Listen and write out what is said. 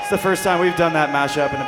the first time we've done that mashup in about